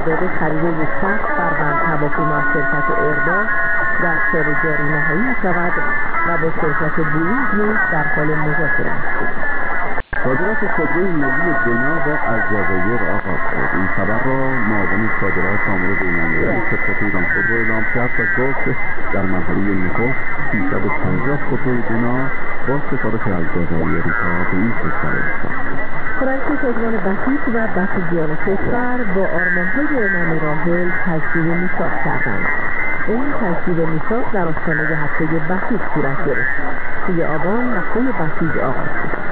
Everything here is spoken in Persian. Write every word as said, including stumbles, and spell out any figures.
قرارداد خرید یک شخص فروند هواپیما شرکت ایرباس در سال جاری نهایی می‌شود و با شرکت بوئینگ نیز در حال مذاکره است. صادرات خودروی ملی دنا با الجزایر آغاز شد. این خبر را معاون صادرات آمور بین‌المللی شرکت ایران خودرو اعلام کرد و گفت در مرحله نخست سیصد و پنجاه خودروی دنا با سفارش الجزایر به این کشور ارسال شد. فرانسه سازمان بسیج و بسیجیان کشور با آرمان‌های امام راحل تجدید میثاق کردند. این تجدید میثاق در آستانه هفته بسیج صورت گرفت. سوی آبان هفته بسیج آغاز شد.